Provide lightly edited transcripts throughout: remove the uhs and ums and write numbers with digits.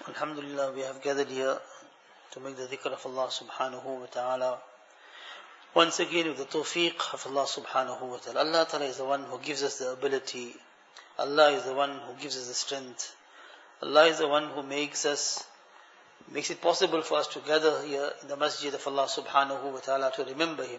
Alhamdulillah, we have gathered here to make the dhikr of Allah subhanahu wa ta'ala. Once again with the tawfiq of Allah subhanahu wa ta'ala. Allah ta'ala is the one who gives us the ability. Allah is the one who gives us the strength. Allah is the one who makes it possible for us to gather here in the masjid of Allah subhanahu wa ta'ala to remember Him.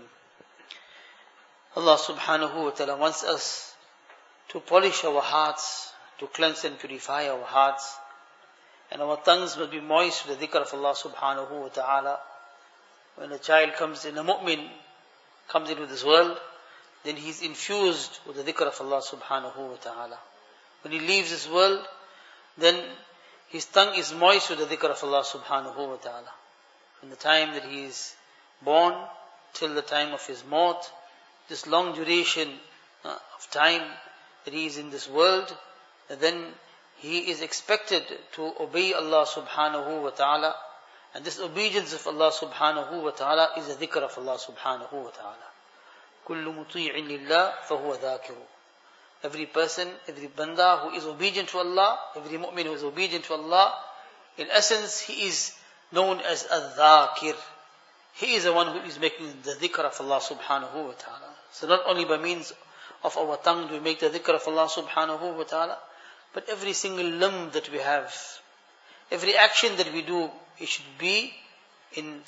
Allah subhanahu wa ta'ala wants us to polish our hearts, to cleanse and purify our hearts. And our tongues must be moist with the dhikr of Allah subhanahu wa ta'ala. When a child comes in, a mu'min comes into this world, then he is infused with the dhikr of Allah subhanahu wa ta'ala. When he leaves this world, then his tongue is moist with the dhikr of Allah subhanahu wa ta'ala. From the time that he is born till the time of his maut, this long duration of time that he is in this world, then he is expected to obey Allah subhanahu wa ta'ala. And this obedience of Allah subhanahu wa ta'ala is the dhikr of Allah subhanahu wa ta'ala. كُلُّ مُطِيعٍ لِلَّهِ فَهُوَ ذَاكِرُ. Every person, every banda who is obedient to Allah, every mu'min who is obedient to Allah, in essence he is known as a-dhakir. He is the one who is making the dhikr of Allah subhanahu wa ta'ala. So not only by means of our tongue do we make the dhikr of Allah subhanahu wa ta'ala, but every single limb that we have, every action that we do, it should be in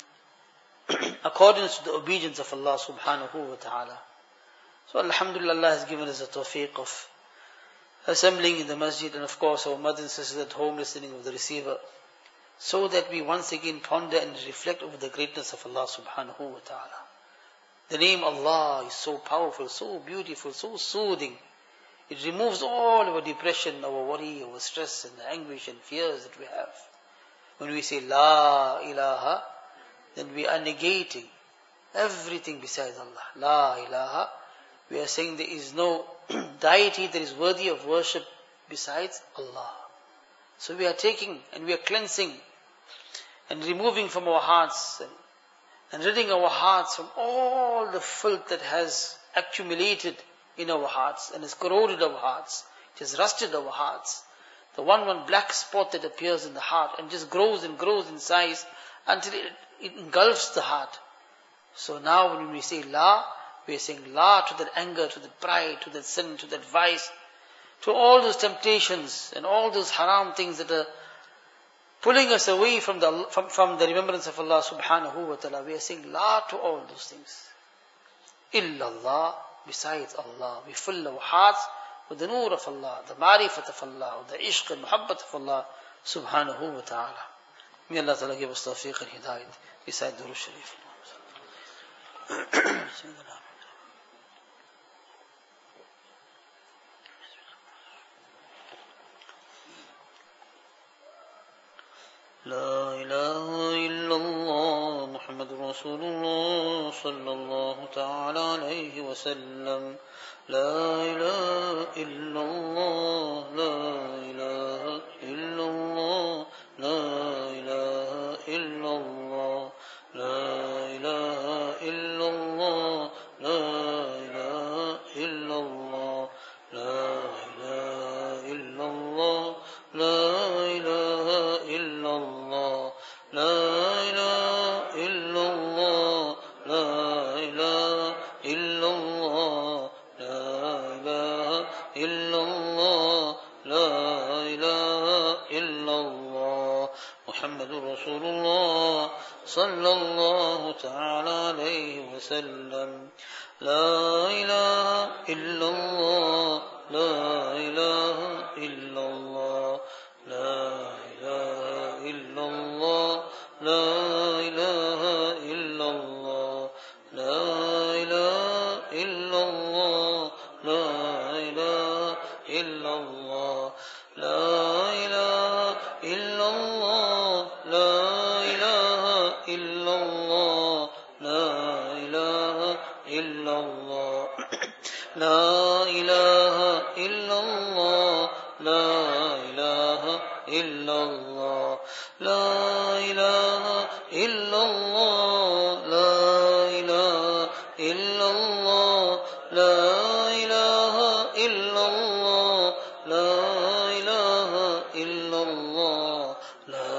accordance to the obedience of Allah subhanahu wa ta'ala. So Alhamdulillah, Allah has given us the tawfiq of assembling in the masjid, and of course our mothers and sisters at home listening of the receiver, so that we once again ponder and reflect over the greatness of Allah subhanahu wa ta'ala. The name Allah is so powerful, so beautiful, so soothing. It removes all our depression, our worry, our stress and the anguish and fears that we have. When we say La ilaha, then we are negating everything besides Allah. La ilaha, we are saying there is no deity that is worthy of worship besides Allah. So we are taking and we are cleansing and removing from our hearts and ridding our hearts from all the filth that has accumulated in our hearts and has corroded our hearts. It has rusted our hearts. The one black spot that appears in the heart and just grows and grows in size until it engulfs the heart. So now when we say La, we are saying La to that anger, to that pride, to that sin, to that vice, to all those temptations and all those haram things that are pulling us away from the remembrance of Allah subhanahu wa ta'ala. We are saying La to all those things. Illallah, besides Allah. We fill our hearts with the nur of Allah, the ma'rifat of Allah, the ishq and muhabbat of Allah subhanahu wa ta'ala. May Allah ta'ala give us tawfiq and hidayat beside Durood Sharif. لا إله إلا الله محمد رسول الله صلى الله تعالى عليه وسلم. لا إله إلا الله لا إله إلا الله لا إله إلا الله لا إله إلا الله لا إله إلا الله لا إله إلا الله لا إله إلا الله لا إله إلا الله لا إله إلا الله لا إله إلا الله لا إله إلا الله محمد رسول الله صلى الله تعالى عليه وسلم. لا إله إلا الله لا إله إلا الله لا إله إلا الله لا إله إلا الله لا إله إلا الله لا إله إلا الله لا إله إلا الله لا إله إلا الله لا إله إلا الله لا إله إلا الله لا إله إلا الله لا إله إلا الله لا إله إلا الله لا إله إلا الله لا إله إلا الله لا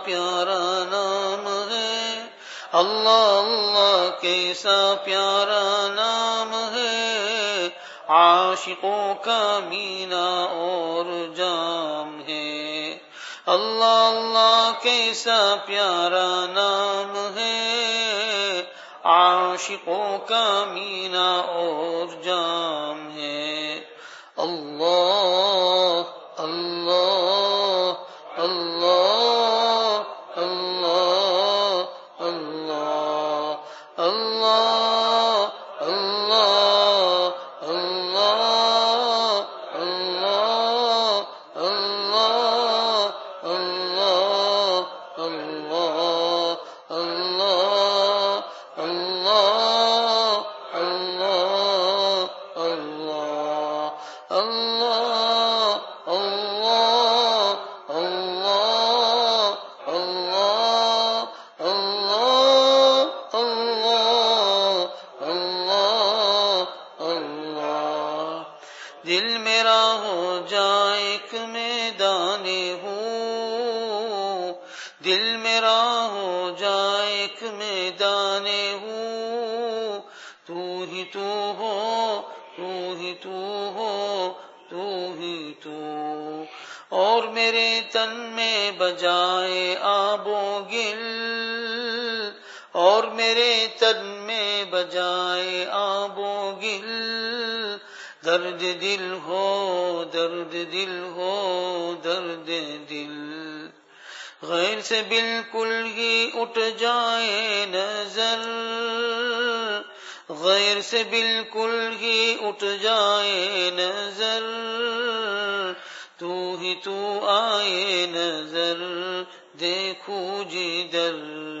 प्यारा नाम है, अल्लाह अल्लाह कैसा प्यारा नाम है, आशिकों का मीना और जाम है। अल्लाह अल्लाह कैसा प्यारा नाम है, आशिकों का मीना और जाम है। अल्लाह अल्लाह अल्लाह अल्लाह अल्लाह अल्लाह अल्लाह अल्लाह अल्लाह अल्लाह अल्लाह अल्लाह अल्लाह दिल मेरा हो जाए एक मैदाने हूँ, दिल मेरा हो जाए एक मैदाने हूँ, तू ही तू हो, तू ही तू हो, तू ही तू। और मेरे तन में बजाए आबो गिल, और मेरे तन में बजाए आबो गिल, दर्द दिल हो, दर्द दिल हो, दर्द दिल। गैर से बिल्कुल ही उठ जाए नजर, गैर से बिल्कुल ही उठ जाए नजर, तू ही तू आए नजर, देखूं जिधर।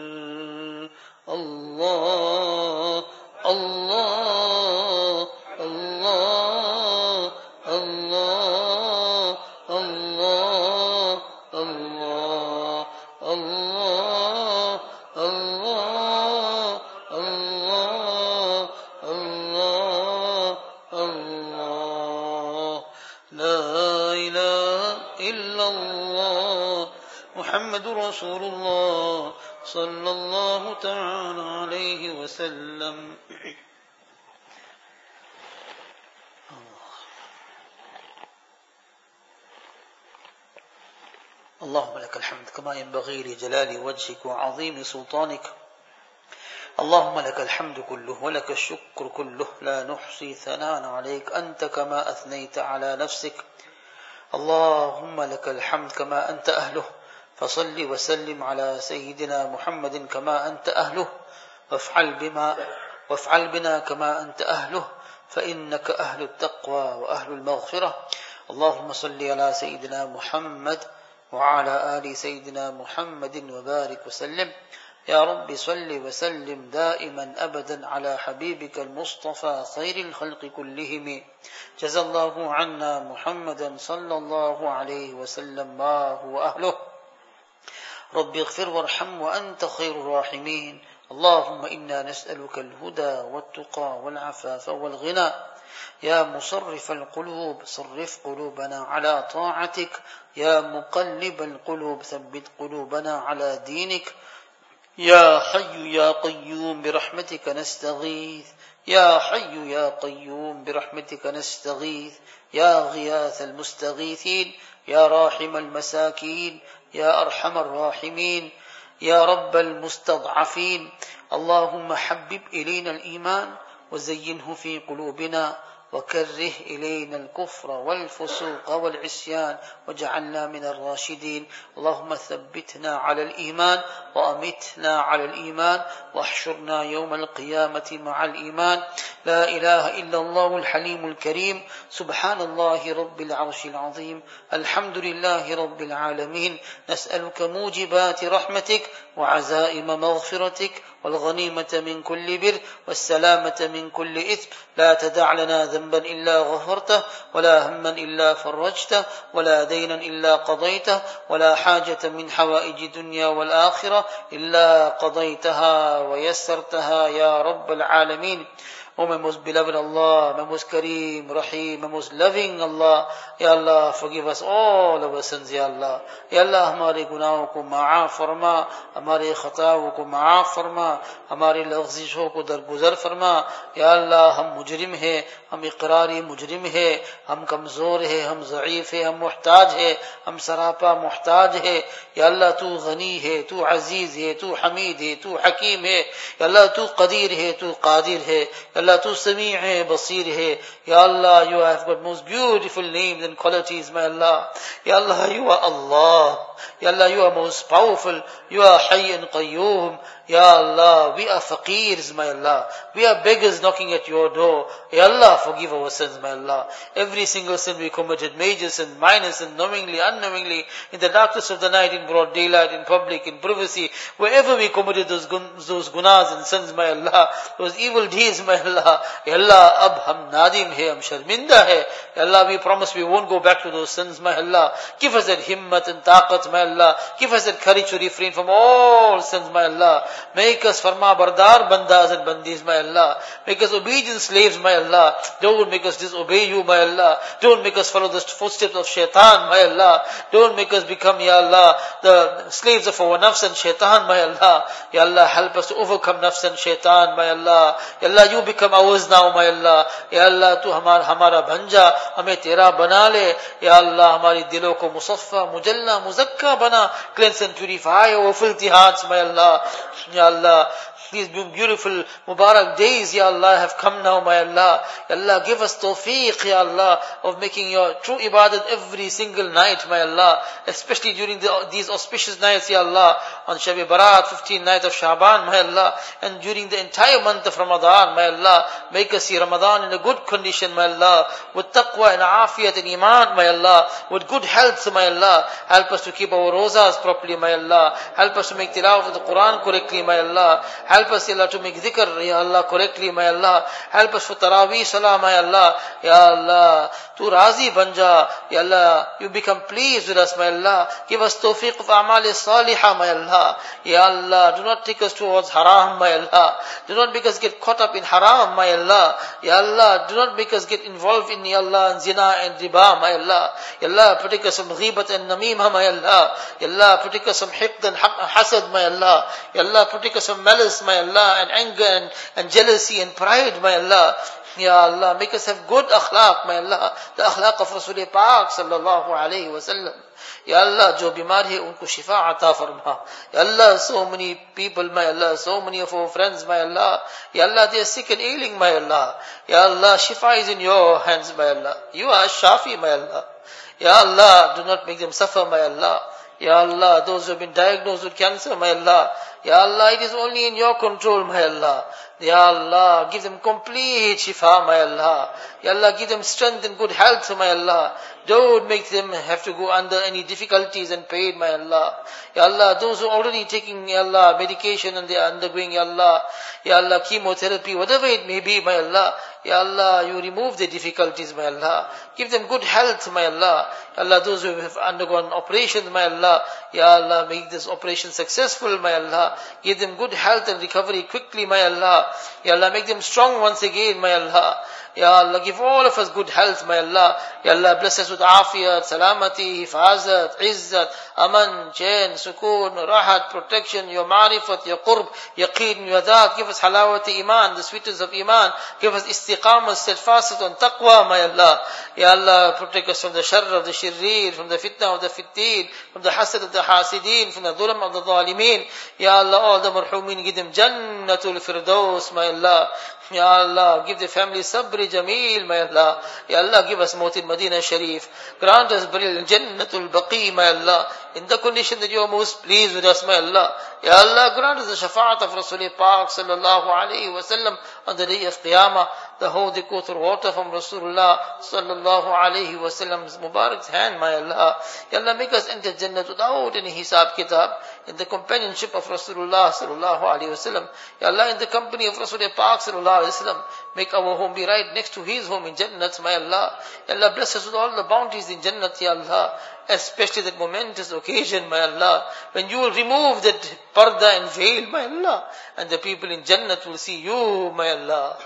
अल्लाह अल्लाह अल्लाह अल्लाह अल्लाह अल्लाह अल्लाह अल्लाह अल्लाह अल्लाह अल्लाह। ला इलाहा इल्लल्लाह मुहम्मदुर रसूलुल्लाह सल्लल्लाहु तआला अलैहि वसल्लम। اللهم لك الحمد كما ينبغي لجلال وجهك وعظيم سلطانك. اللهم لك الحمد كله ولك الشكر كله، لا نحصي ثناء عليك أنت كما أثنيت على نفسك. اللهم لك الحمد كما أنت أهله، فصل وسلم على سيدنا محمد كما أنت أهله، وافعل بنا كما أنت أهله، فإنك أهل التقوى وأهل المغفرة. اللهم صل على سيدنا محمد وعلى آل سيدنا محمد وبارك وسلم. يا رب صل وسلم دائما أبدا على حبيبك المصطفى خير الخلق كلهم. جزى الله عنا محمدا صلى الله عليه وسلم ما هو أهله. رب اغفر وارحم وأنت خير الراحمين. اللهم إنا نسألك الهدى والتقى والعفاف والغنى. يا مصرف القلوب صرف قلوبنا على طاعتك. يا مقلب القلوب ثبت قلوبنا على دينك. يا حي يا قيوم برحمتك نستغيث. يا حي يا قيوم برحمتك نستغيث. يا غياث المستغيثين، يا راحم المساكين، يا أرحم الراحمين، يا رب المستضعفين. اللهم حبب إلينا الإيمان وزينه في قلوبنا، وكره إلينا الكفر والفسوق والعصيان، واجعلنا من الراشدين. اللهم ثبتنا على الإيمان وأمتنا على الإيمان، واحشرنا يوم القيامة مع الإيمان. لا إله إلا الله الحليم الكريم. سبحان الله رب العرش العظيم. الحمد لله رب العالمين. نسألك موجبات رحمتك وعزائم مغفرتك، والغنيمة من كل بر، والسلامة من كل إثم. لا تدع لنا ذنبا إلا غفرته، ولا هما إلا فرجته، ولا دينا إلا قضيته، ولا حاجة من حوائج الدنيا والآخرة إلا قضيتها ويسرتها يا رب العالمين. O my most beloved Allah, my most Kareem, Rahim, my most loving Allah, Ya Allah, forgive us all our sins, Ya Allah. Ya Allah, हमारे गुनाहों को माफ फरमा, हमारे खताओं को माफ फरमा, हमारी लफ्ज़िशों को दरगुजर फरमा. या अल्लाह, हम मुजरिम हैं, हम इकरारी मुजरिम हैं, हम कमजोर हैं, हम ज़ईफ हैं, हम मुहताज हैं, हम सरापा मुहताज है. या अल्लाह, तू गनी है, तू अजीज है, तू हमीद है, तू हकीम है. या अल्लाह, तू कदीर है, तू कादिर है. या अल्लाह, तू समी है, बसीर है. Ya Allah, you have got most beautiful names and qualities, my Allah. Ya Allah, you are Allah. Ya Allah, you are most powerful. You are Hayy and Qayyum. Ya Allah, we are faqirs, my Allah. We are beggars knocking at your door. Ya Allah, forgive our sins, my Allah. Every single sin we committed, major sin, minor sin, knowingly, unknowingly, in the darkness of the night, in broad daylight, in public, in privacy, wherever we committed those gunas and sins, my Allah, those evil deeds, my Allah. Ya Allah, ab hum nadim hai, hum sharminda hai. Ya Allah, we promise we won't go back to those sins, my Allah. Give us that himmat and taqat, my Allah. Give us that courage to refrain from all sins, my Allah. Make us farma bardar bandas and bandis, my Allah. Make us obedient slaves, my Allah. Don't make us disobey you, my Allah. Don't make us follow the footsteps of shaitan, my Allah. Don't make us become, Ya Allah, the slaves of our nafs and shaitan, my Allah. Ya Allah, help us to overcome nafs and shaitan, my Allah. Ya Allah, you become ours now, my Allah. Ya Allah, tu hamara banja, hame tera bana le. Ya Allah, hamari dilon ko musaffa, mujalla, muzakka bana. Cleanse and purify our filthy hearts, my Allah. Ya Allah, these beautiful Mubarak days, Ya Allah, have come now, my Allah. Ya Allah, give us tawfiq, Ya Allah, of making your true ibadat every single night, my Allah. Especially during these auspicious nights, Ya Allah, on Shab-e Barat, 15th night of Shaban, my Allah. And during the entire month of Ramadan, my Allah. Make us see Ramadan in a good condition, my Allah. With taqwa and afiyat and iman, my Allah. With good health, my Allah. Help us to keep our rozas properly, my Allah. Help us to make tilawat of the Quran correctly, my Allah. Help us, Ya Allah, to make dhikr, Ya Allah, correctly, my Allah. Help us for Taraweeh Salah, my Allah. Ya Allah, tu razi banja. Ya Allah, you become pleased with us, my Allah. Give us tawfiq of a'mal salihah, my Allah. Ya Allah, do not take us towards haram, my Allah. Do not make us get caught up in haram, my Allah. Ya Allah, do not make us get involved in, Ya Allah, zina and riba, my Allah. Ya Allah, protect us from ghibat and namimah, my Allah. Ya Allah, protect us from hiqd and hasad, my Allah. Ya Allah, protect us from malice, my Allah, and anger and jealousy and pride, my Allah. Ya Allah, make us have good akhlaq, my Allah. The akhlaq of Rasul Pak sallallahu alayhi wa sallam. Ya Allah, jo bimar hai, unko shifa ata farma. Ya Allah, so many people, my Allah, so many of our friends, my Allah. Ya Allah, they are sick and ailing, my Allah. Ya Allah, shifa is in your hands, my Allah. You are Shafi, my Allah. Ya Allah, do not make them suffer, my Allah. Ya Allah, those who have been diagnosed with cancer, my Allah. Ya Allah, it is only in your control, my Allah. Ya Allah, give them complete shifa, my Allah. Ya Allah, give them strength and good health, my Allah. Don't make them have to go under any difficulties and pain, my Allah. Ya Allah, those who are already taking, Ya Allah, medication and they are undergoing, Ya Allah, chemotherapy, whatever it may be, my Allah. Ya Allah, you remove the difficulties, my Allah. Give them good health, my Allah. Ya Allah, those who have undergone operations, my Allah. Ya Allah, make this operation successful, my Allah. Give them good health and recovery quickly, my Allah. Ya Allah, make them strong once again, my Allah. Ya Allah, give all of us good health, my Allah. Ya Allah, bless us with afiyat, salamati, hifazat, izzat, aman, chain, sukoon, rahat, protection, your ma'rifat, your qurb, yaqeen, your dhat. Give us halawati iman, the sweetness of iman. Give us istiqamah, steadfastness on taqwa, my Allah. Ya Allah, protect us from the sharr of the shirreer, from the fitna of the fitteen, from the hasad of the hasideen, from the dhulam of the zalimeen. Ya Allah, all the marhumin, give them jannatul firdaus, my Allah. Ya Allah, give the family sabri jameel, my Allah. Ya Allah, give us maut in Medina Sharif. Grant us burial in Jannatul Baqi, my Allah. In the condition that you are most pleased with us, my Allah. Ya Allah, grant us the shafaat of Rasul Pak sallallahu alayhi wa sallam on the day of Qiyamah. The whole they go through water from Rasulullah sallallahu alayhi wa sallam's Mubarak's hand, my Allah. Ya Allah, make us enter Jannah without any hisab kitab. In the companionship of Rasulullah sallallahu alayhi wa sallam. Ya Allah, in the company of Rasul Pak sallallahu alayhi wa sallam. Make our home be right next to his home in Jannat, my Allah. Ya Allah, bless us with all the bounties in Jannat, Ya Allah. Especially that momentous occasion, my Allah, when you will remove that parda and veil, my Allah, and the people in Jannat will see you, my Allah.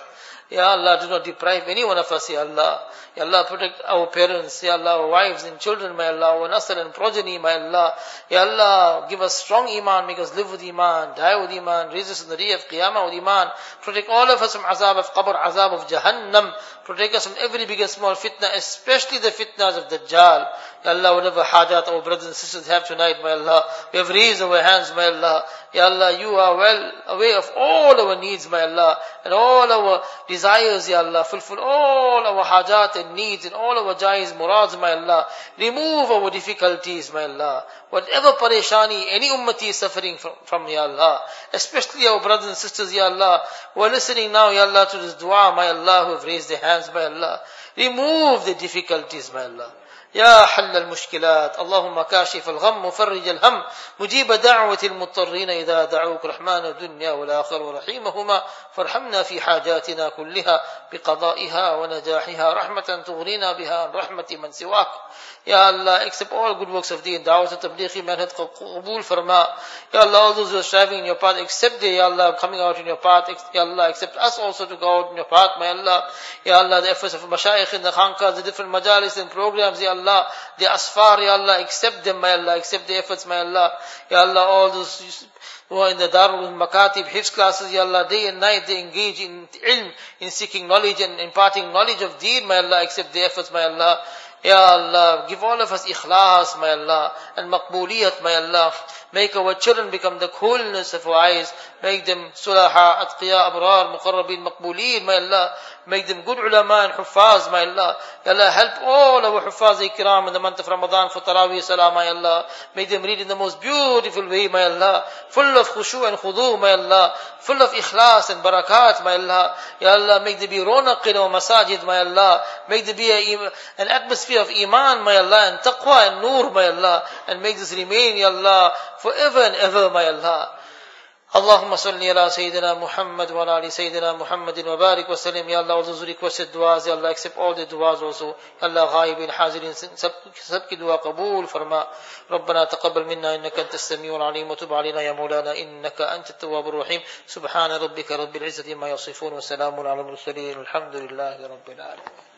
Ya Allah, do not deprive any one of us, Ya Allah. Ya Allah, protect our parents, Ya Allah, our wives and children, my Allah, our nasl and progeny, my Allah. Ya Allah, give us strong iman, make us live with iman, die with iman, raise us in the day of Qiyamah with iman. Protect all of us from azab of qabr, azab of Jahannam. Protect us from every big and small fitna, especially the fitnas of Dajjal. Ya Allah, whatever hajat our brothers and sisters have tonight, my Allah, we have raised our hands, my Allah. Ya Allah, you are well aware of all our needs, my Allah, and all our desires, Ya Allah. Fulfill all our hajat and needs and all our jais, murads, my Allah. Remove our difficulties, my Allah. Whatever pareshani any ummati is suffering from, Ya Allah, especially our brothers and sisters, Ya Allah, who are listening now, Ya Allah, to this dua, my Allah, who have raised their hands, my Allah. Remove the difficulties, my Allah. يا حل المشكلات اللهم كاشف الغم مفرج الهم مجيب دعوة المضطرين إذا دعوك رحمن الدنيا والآخر ورحيمهما فارحمنا في حاجاتنا كلها بقضائها ونجاحها رحمة تغنينا بها عن رحمة من سواك. Ya Allah, accept all good works of Deen, da'wat and tablighi, manhaj qabool farma. Ya Allah, all those who are striving in your path, accept their, Ya Allah, coming out in your path. Ya Allah, accept us also to go out in your path, my Allah. Ya Allah, the efforts of mashayikh in the khanqahs, the different majalis and programs, Ya Allah, the asfar, Ya Allah, accept them, my Allah, accept the efforts, my Allah. Ya Allah, all those who are in the Darul Makatib, Hifz classes, Ya Allah, day and night they engage in ilm, in seeking knowledge and imparting knowledge of Deen, my Allah, accept the efforts, my Allah. Ya Allah, give all of us ikhlas, my Allah, and maqbooliyat, my Allah. Make our children become the coolness of our eyes. Make them sulaha, atqiya, abrar, muqarrabin, maqbooleen, my Allah. Make them good ulama and huffaz, my Allah. Ya Allah, help all our huffaz ikram in the month of Ramadan for Taraweeh Salah, my Allah. Make them read in the most beautiful way, my Allah. Full of khushu and khudu, my Allah. Full of ikhlas and barakat, my Allah. Ya Allah, make there be ronaq in our masajid, my Allah. Make there be an atmosphere of iman, my Allah, and taqwa and nur, my Allah. And make this remain, Ya Allah, forever and ever, my Allah. Allahumma salli ala Sayyidina Muhammad wa ala ali Sayyidina Muhammadin wa barik wa sallim. Ya Allah, all those who requested du'as, Ya Allah, accept all the du'as also. Ya Allah, ghaibin, hazirin, sabki du'a qabool farma. ربنا تقبل منا إنك أنت السميع العليم وتب علينا يا مولانا إنك أنت التواب الرحيم سبحان ربك رب العزة ما يصفون وسلام على المرسلين الحمد لله رب العالمين.